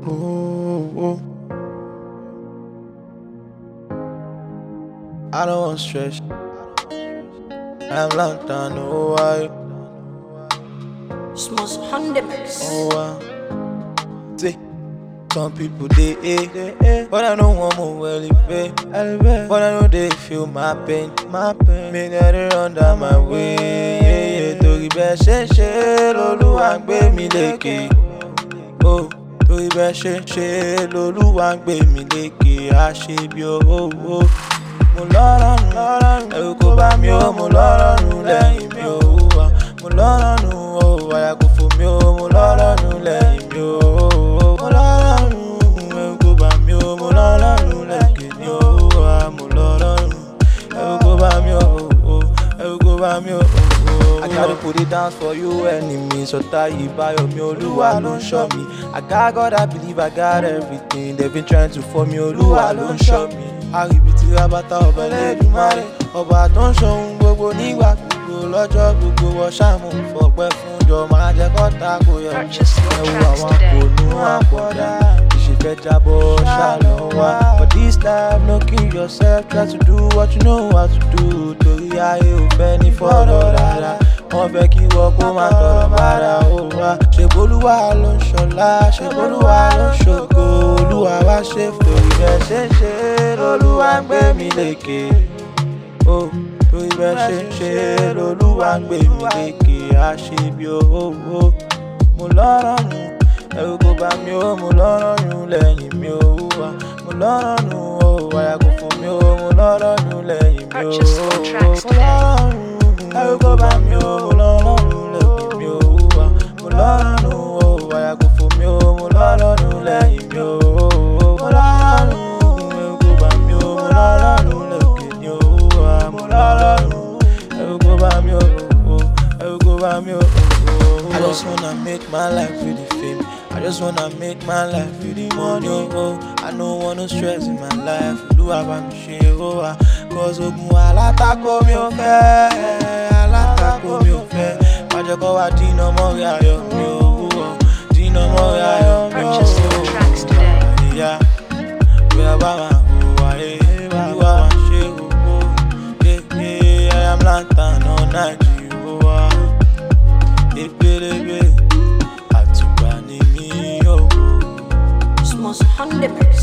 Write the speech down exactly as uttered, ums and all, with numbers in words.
oh, oh. I don't want stress. I'm locked down, oh why? Smalls hundred mix. Oh why? See, some people they hate, but I know one more well elevate. But I know they feel my pain, my pain. Me that they run down my way. Torí bẹ́ẹ̀ ṣe ń ṣe l'Olúwa ń gbé mi lékè. Oh, torí bẹ́ẹ̀ ṣe ń ṣe l'Olúwa ń gbé mi lékè. A ṣe bí owó. Mo lọ́rọ̀nù, ẹ̀rù kò bá mi ó, mo lọ́rọ̀nù lẹ́yìn mi ó wà. Mo lọ́rọ̀nù ó, àyà kò fò mí ó, mo lọ́rọ̀nù lẹ́yìn mi ó. Mo lọ́rọ̀nù, ẹ̀rù kò bá mi ó, mo lọ́rọ̀nù lẹ́yìn mi ó wà. Mo lọ́rọ̀nù, ẹ̀rù kò bá mi ó, ẹ̀rù kò bá mi ó. I gotta put it down for you enemies. Ọ̀tá yìí báyọ̀ mi, Olúwa ló ń ṣọ́ mi. I got God, I believe I got everything. They've been trying to form me, Olúwa ló ń ṣọ́ mi. Àríbìtì rabata ọba Ẹlẹ́dùmarè, ọba tó ń ṣohun gbogbo nígbà gbogbo lọ́jọ́ gbogbo ọ̀ṣàmù fọpẹ́ fún jọ máa jẹ́ kọ́ta kò yọ. Ẹ̀wù àwọn kònú àpọ̀dà ìṣèfẹ́ jábọ̀ ṣàlọ́ wa. But this time no kill yourself, try to do what you know how to do. Torí ayé ò fẹ́ ní fọ́dọ̀ rárá, wọ́n fẹ́ kí wọ́n kó máa tọrọ bára ó wá. Ṣèbólúwa ló ń ṣọlá, ṣèbólúwa ló ń ṣògo. Olúwa wá ṣe torí bẹ́ẹ̀ ṣe ń ṣe l'Olúwa ń gbé mi lékè. Oh, torí bẹ́ẹ̀ ṣe ń ṣe l'Olúwa ń gbé mi lékè. A ṣe bí owó. Mo lọ́rọ̀nù, ẹ̀rù kò bá mi ó, mo lọ́rọ̀nù lẹ́yìn mi ó wà. Mo lọ́rọ̀nù ó, àyà kò fò mí ó, mo lọ́rọ̀nù lẹ́yìn mi ó. Mo lọ́rọ̀nù, ẹ̀rù kò bá mi ó, mo lọ́rọ̀nù lẹ́yìn mi ó wà. Mo lọ́rọ̀nù ó, àyà kò fò mí ó, mo lọ́rọ̀nù lẹ́yìn mi ó. Mo lọ́rọ̀nù, ẹ̀rù kò bá mi ó, mo lọ́rọ̀nù lẹ́yìn mi ó wà. Mo lọ́rọ̀nù, ẹ̀rù kò bá mi ó, ẹ̀rù kò bá mi ó. I just wanna make my life with the fame. I just wanna make my life with the money. Oh, I don't want no stress in my life. Olúwa bá mi ṣe ó wà. Cause ogun alátakò mi ò fẹ́, alátakò mi ò fẹ́. Má jẹ́ kó wá dínà mọ́rí ayọ̀ mi ó, dínà mọ́rí ayọ̀ mi ó. Yeah, we are bama oh, aye, you are ṣe owó. Yeah, yeah, I am lantern all night. Ìpèrègbè àtùpà ni mí ó. Smalls hundred mix.